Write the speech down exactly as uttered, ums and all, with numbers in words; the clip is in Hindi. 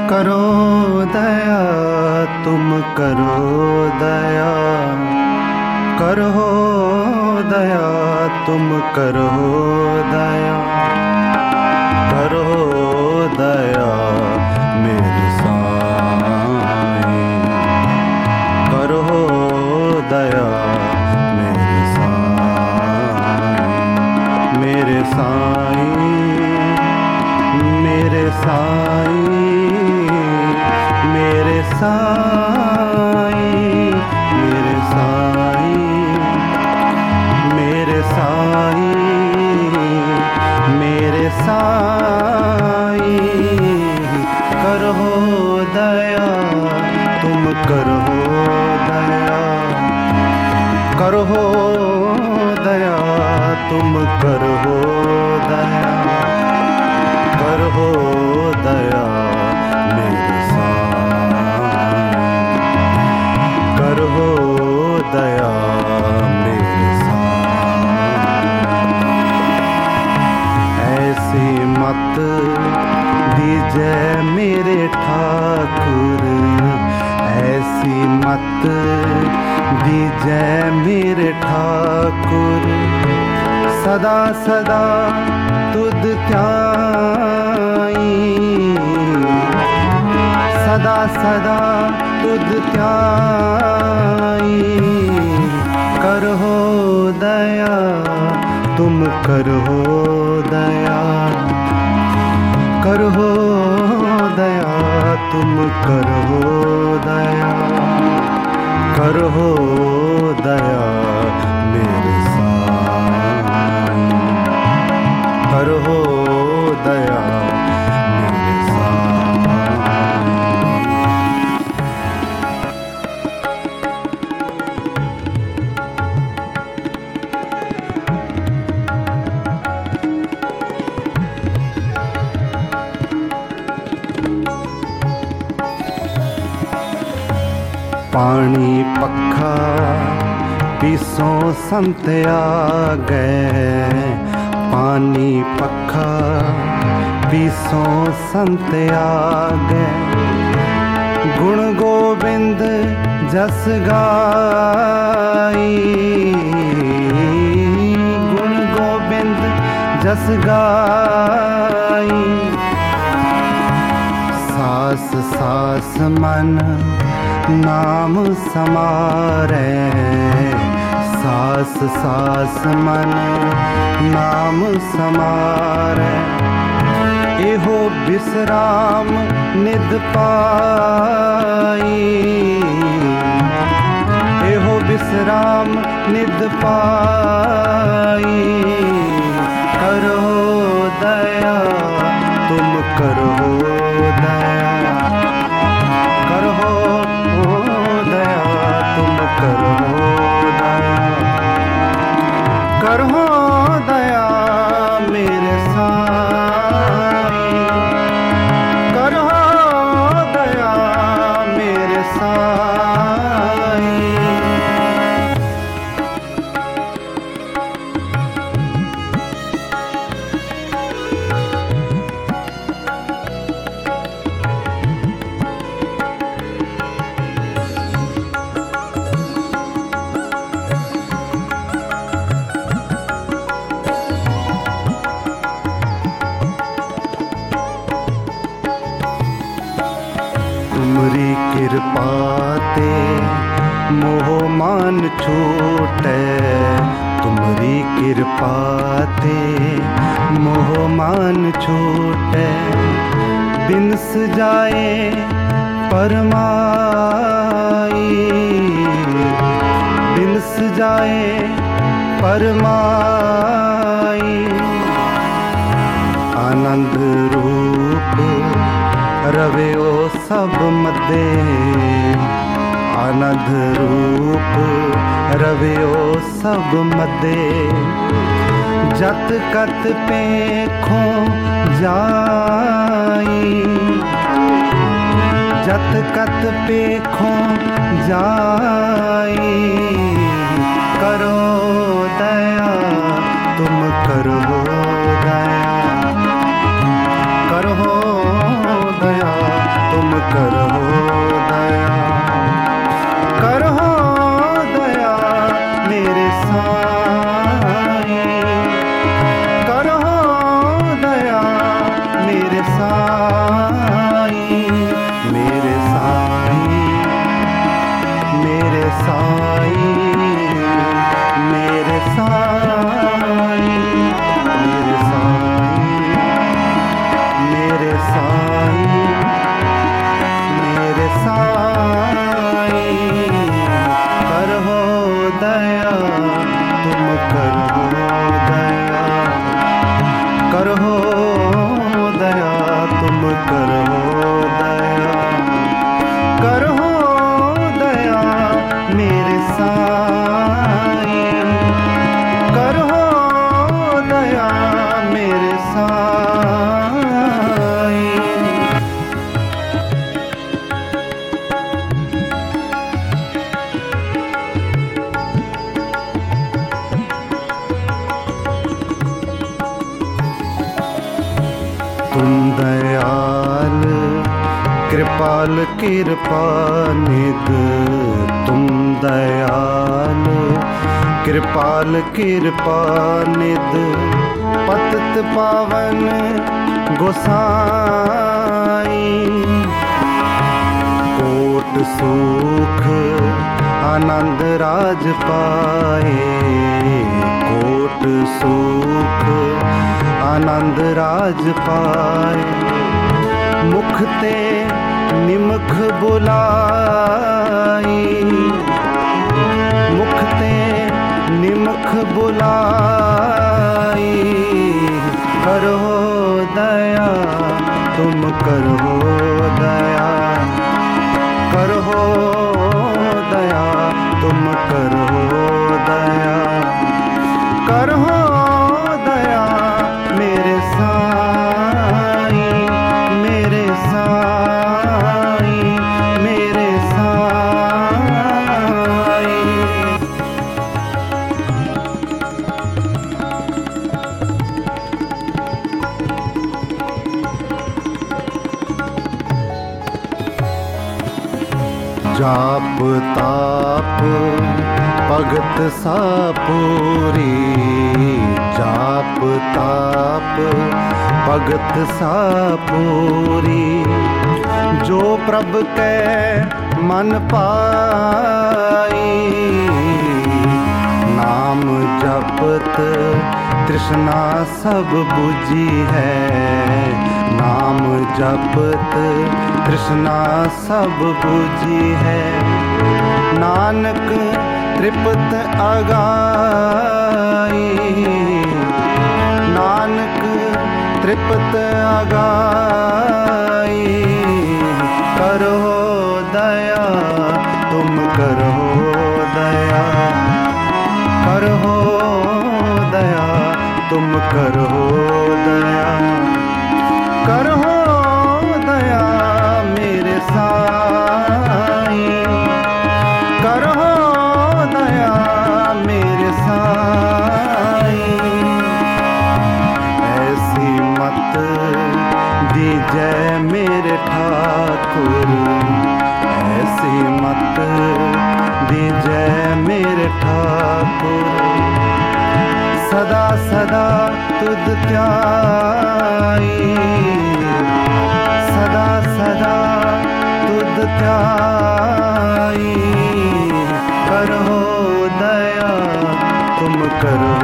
करो दया तुम करो दया, करो दया तुम करो दया, करो दया मेरे साईं, करो दया मेरे साईं, मेरे साईं, मेरे साईं, मेरे साईं, मेरे साईं, मेरे साईं, मेरे साईं, करो दया तुम करो दया, करो दया तुम करो दया, करो दया मेरे साईं, करो दया मेरे साईं। ऐसी मत दीजै मेरे ठाकुर, ऐसी मत दीजै मेरे ठाकुर, सदा सदा तुद ध्याई, सदा सदा तुद ध्याई, करो दया तुम करो दया, करो दया तुम करो दया, करो दया मेरे साईं, करो दया मेरे साईं। पानी पक्खा पिसों संत आ गए, पानी पक्खा पिसों संत आ गए, गुण गोबिंद जस गाई, गुण गोबिंद जस गाई, सास सास मन नाम समारे, सास सास मन नाम समारे, एहो विश्राम निध पाई, एहो विश्राम निध पाई, करो दया तुम करो दया, करो दया तुम करो दया, करो दया मेरे साईं, करो दया मेरे साईं। तुमरी कृपा ते मोह मान छूटे, तुमरी कृपा ते मोह मान छूटे, बिनस जाए परमाई, बिनस जाए परमाई, आनंद रूप रवे ओ सब मदे, आनंद रूप रवे ओ सब मदे, जत कत पेखों जाई, जत कत पेखों जाई, करो दया तुम करो दया, करो दया तुम तुम दयाल कृपाल कृपा निध, तुम दयाल कृपाल कृपा निध, पतित पावन गोसाई। कोट सुख आनंद राज पाए, कोट सुख आनंद राज पाए। मुख ते निमख बुलाई, मुख ते निमख बुलाई। करो दया तुम करो दया, करो दया तुम करो दया, करो दया मेरे साईं, मेरे साईं, मेरे साईं। जाप ताप भगत सापूरी, जाप ताप भगत सापूरी। जो प्रभ के मन पाई, नाम जपत तृष्णा सब बुझी है, नाम जपत तृष्णा सब बुझी है। नानक तृप्त अगाई, नानक तृप्त अगाई। करो दया तुम करो दया, करो दया तुम करो दया, करो दया मेरे साईं, करो दया मेरे साईं। ऐसी मत दीजै मेरे ठाकुर, ऐसी मत दीजै मेरे ठाकुर। सदा सदा तुध त्याई, सदा सदा तुध त्याई। करो दया तुम करो